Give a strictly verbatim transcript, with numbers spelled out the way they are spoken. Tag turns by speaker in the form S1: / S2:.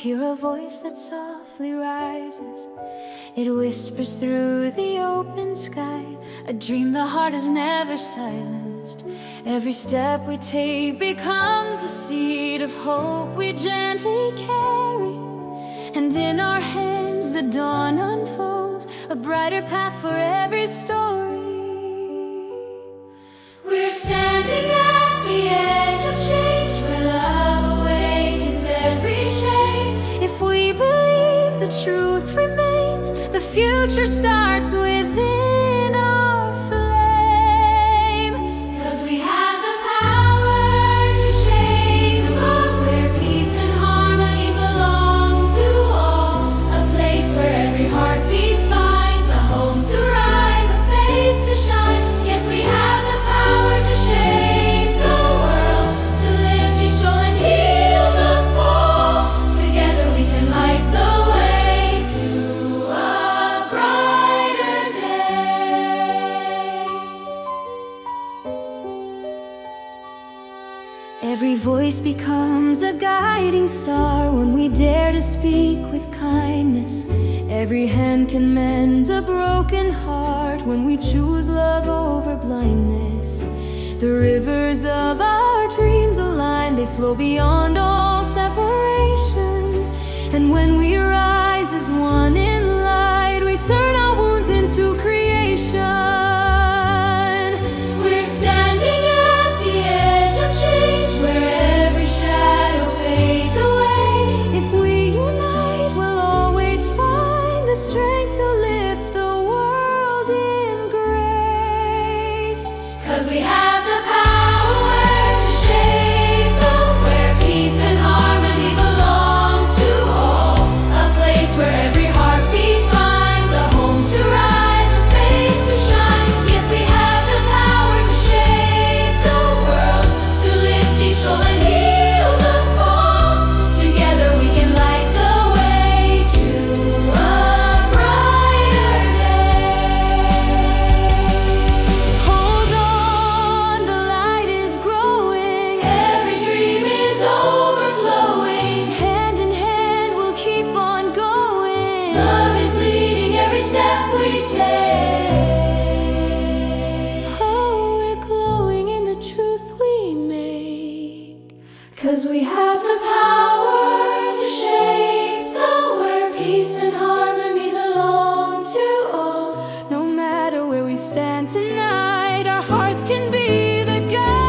S1: hear a voice that softly rises. It whispers through the open sky, a dream the heart has never silenced. Every step we take becomes a seed of hope we gently carry, and in our hands the dawn unfolds, a brighter path for every story. We're standing at the edge of change, where love awakens every shade. If we believe the truth remains, the future starts within our flame. 'Cause we have the power to shape a world where peace and harmony belong to all, a place where every heartbeat finds a home to rise, a space to shine. Yes, we have the power to shape the world, to lift each soul and heal the fall. Together we can light the way to a brighter day. Every voice becomes a guiding star when we dare to speak with kindness. Every hand can mend a broken heart when we choose love over blindness. The rivers of our dreams align, they flow beyond all separation. And when we rise as one in light, we turn our wounds into creation. We're standing at the edge of change, where every shadow fades away. If we unite, we'll always find the strength to lift the world in grace. 'Cause we have the power to shape the world where peace and harmony belong to all, a place where every heartbeat finds a home to rise, a space to shine. Yes, we have the power to shape the world, to lift each soul and heal the fall. Together we can light the way to a brighter day. Hold on, the light is growing, every dream is overflowing. Hand in hand we'll keep on going, love is leading every step we take. Oh, we're glowing in the truth we make. 'Cause we have the power to shape the world where peace and harmony belong to all. No matter where we stand tonight, our hearts can be the guide.